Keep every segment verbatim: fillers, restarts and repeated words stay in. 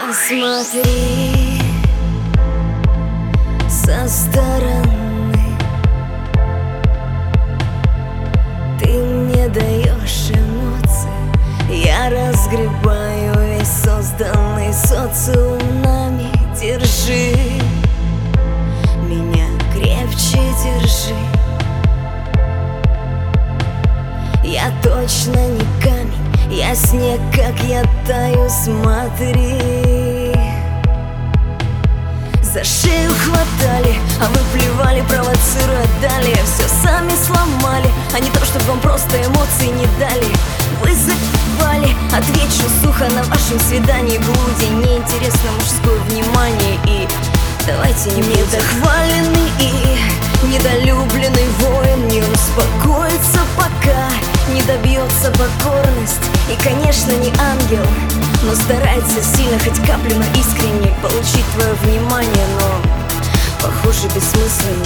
Посмотри со стороны, ты мне даешь эмоции, я разгребаю весь созданный социум нами. Держи меня крепче, держи. Я точно не камень, я снег, как я таю, смотри. За шею хватали, а вы плевали, провоцируя далее. Все сами сломали, а не то, чтобы вам просто эмоции не дали. Вы забывали, отвечу сухо на вашем свидании. Блуде неинтересно мужское внимание. И давайте не будем. Недохваленный и недолюбленный воин не успокоится, пока не добьется покорность. И, конечно, не ангел, но старается сильно, хоть каплю, но искренне получить твое внимание. Но, похоже, бессмысленно.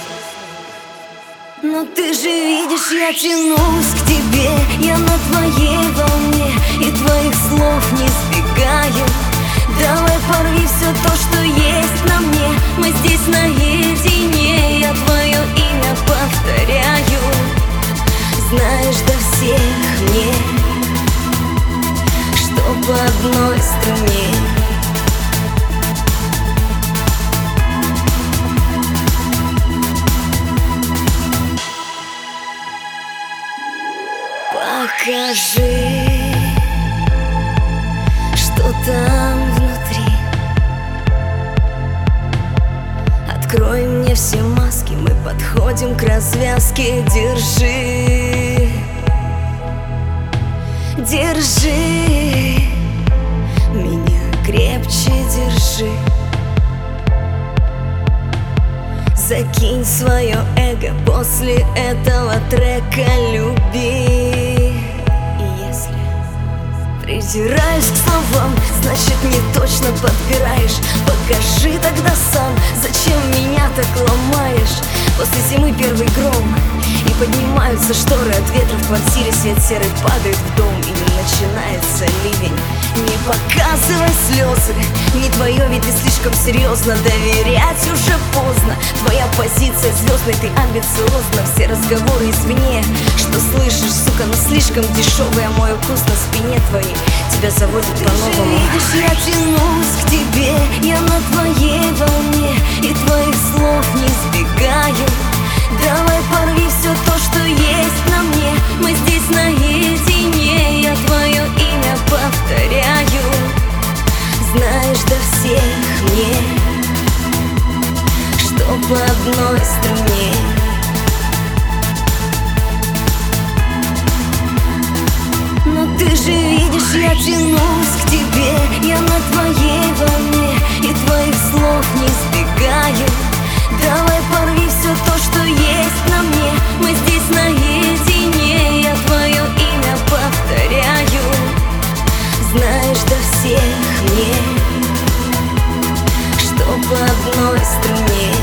Но ты же видишь, я тянусь к тебе, я на твоей волне, и твоих слов не сбегаю. Давай порви все то, что есть на мне, мы здесь наедине. Я твое имя повторяю, знаешь, до всех мне, что по одной струне. Покажи, что там внутри. Открой мне все маски, мы подходим к развязке. Держи, держи меня крепче, держи. Закинь свое эго после этого трека, люби. И если придираюсь к словам, значит не точно подбираешь. Покажи тогда сам, зачем меня так ломаешь. После зимы первый гром, и поднимаются шторы от ветра. В квартире свет серый падает в дом, и начинается ливень. Не показывай слезы, не твое, ведь ты слишком серьезно. Доверять уже поздно, твоя позиция звездной, ты амбициозна. Все разговоры извне, что слышишь, сука, но слишком дешевая. Мой укус на спине твоей тебя заводит по-новому. Ты же видишь, я тянусь к тебе, я на твоей волне, и твоих слов не сбегаю. Давай порви все то, что есть на мне, мы здесь наедине. Я твое имя повторяю, знаешь, до всех мне, что по одной струне. Но ты же видишь, я тянусь к тебе, я на твоей волне, и твоих слов не сбегаю. Давай порви все то, что есть на мне, мы здесь наедине. Я твое имя повторяю, знаешь, до всех мне, что по одной струне.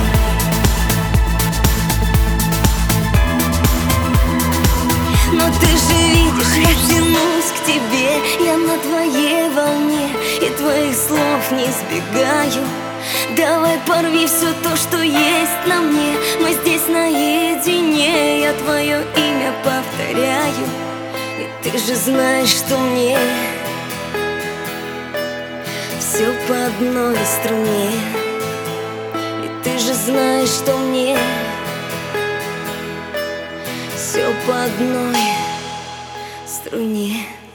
Но ты же видишь, я тянусь к тебе, я на твоей волне, и твоих слов не сбегаю. Давай порви все то, что есть на мне, мы здесь наедине. Я твое имя повторяю, и ты же знаешь, что мне все по одной струне. И ты же знаешь, что мне все по одной струне.